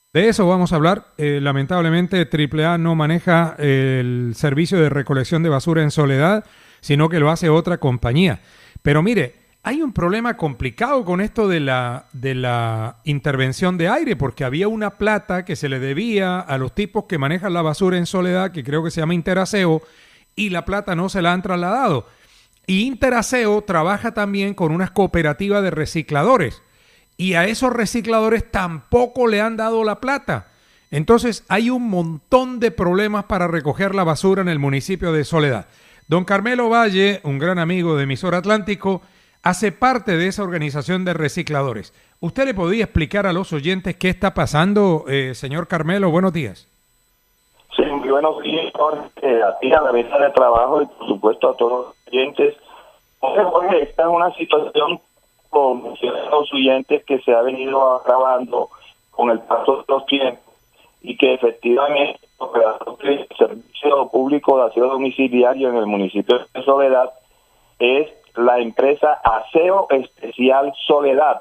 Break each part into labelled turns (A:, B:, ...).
A: De eso vamos a hablar. Lamentablemente, AAA no maneja el servicio de recolección de basura en Soledad, sino que lo hace otra compañía. Pero mire, hay un problema complicado con esto de la intervención de aire, porque había una plata que se le debía a los tipos que manejan la basura en Soledad, que creo que se llama Interaseo, y la plata no se la han trasladado. Y Interaseo trabaja también con unas cooperativas de recicladores y a esos recicladores tampoco le han dado la plata. Entonces hay un montón de problemas para recoger la basura en el municipio de Soledad. Don Carmelo Valle, un gran amigo de Emisor Atlántico, hace parte de esa organización de recicladores. ¿Usted le podría explicar a los oyentes qué está pasando, señor Carmelo? Buenos días.
B: Sí, muy buenos días, Jorge, a ti, a la mesa de trabajo y por supuesto a todos los oyentes. Jorge, esta es una situación, como mencionan los oyentes, que se ha venido agravando con el paso de los tiempos y que efectivamente el servicio público de aseo domiciliario en el municipio de Soledad es la empresa Aseo Especial Soledad.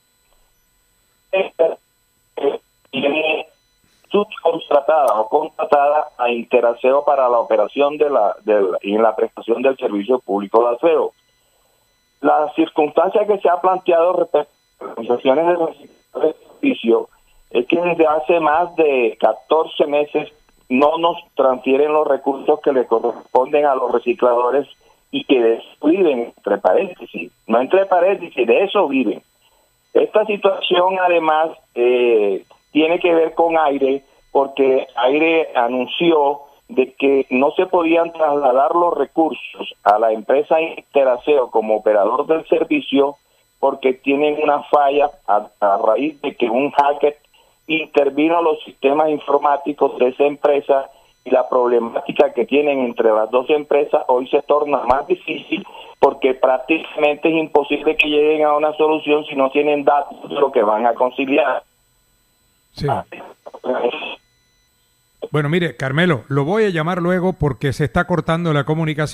B: Esta tiene subcontratada o contratada a Interaseo para la operación y la prestación del servicio público de aseo. La circunstancia que se ha planteado respecto a las organizaciones de servicio es que desde hace más de 14 meses no nos transfieren los recursos que le corresponden a los recicladores y que de eso viven, entre paréntesis, no entre paréntesis, de eso viven. Esta situación además tiene que ver con Aire, porque Aire anunció de que no se podían trasladar los recursos a la empresa Interaseo como operador del servicio porque tienen una falla a raíz de que un hacker intervino en los sistemas informáticos de esa empresa y la problemática que tienen entre las dos empresas hoy se torna más difícil porque prácticamente es imposible que lleguen a una solución si no tienen datos de lo que van a conciliar.
A: Sí. Bueno, mire, Carmelo, lo voy a llamar luego porque se está cortando la comunicación.